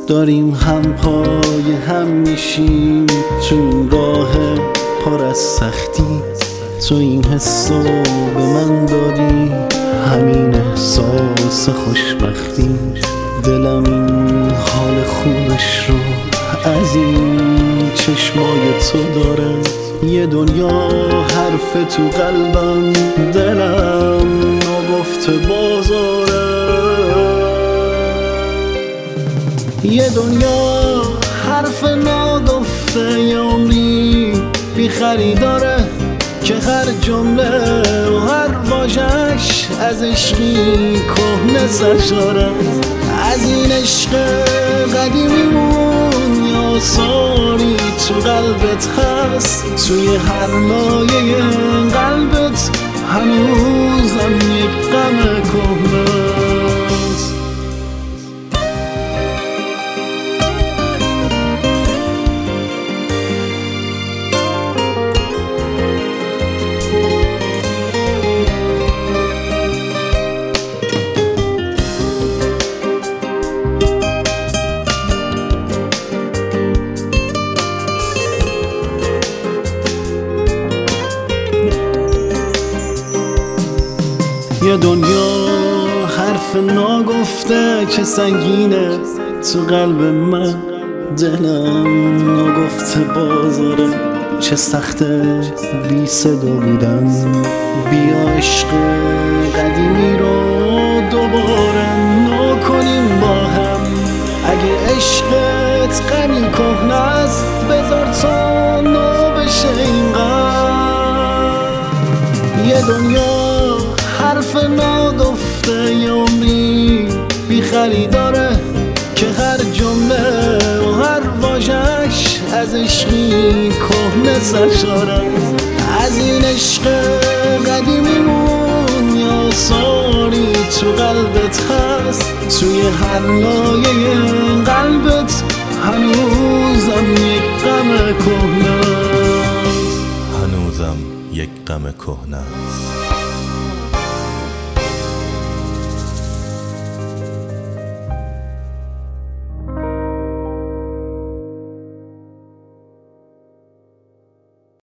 داریم هم پای هم میشیم تو این راه پر از سختی. تو این حسو به من دادی، همین احساس خوشبختی. دلم این حال خوبش رو از این چشمای تو داره. یه دنیا حرف تو قلبم، دلم نگفته بازاره. یه دنیا حرف نگفته، یه عمری بی خریداره که هر جمله و هر واژه‌اش از عشقی کهنه سرشاره. از این عشق قدیمیمون یا آثاری تو قلبت هست، توی هر لایه قلبت هنوزم یک غم کهنه است. یه دنیا حرف نگفته چه سنگینه تو قلب من. دلم نگفته بازاره چه سخته بی صدا بودن. بیا عشق قدیمی رو دوباره نکنیم با هم. اگه عشقت غمی کهنه است، بذار تا نو بشه این غم. یه دنیا حرف نگفته، یه عمری بی خریداره که هر جمله و هر واژه‌اش از عشقی کهنه سرشاره. از این عشق قدیمیمون یا آثاری تو قلبت هست، توی هر لایه قلبت هنوزم یک غم کهنه است. هنوزم یک غم کهنه است.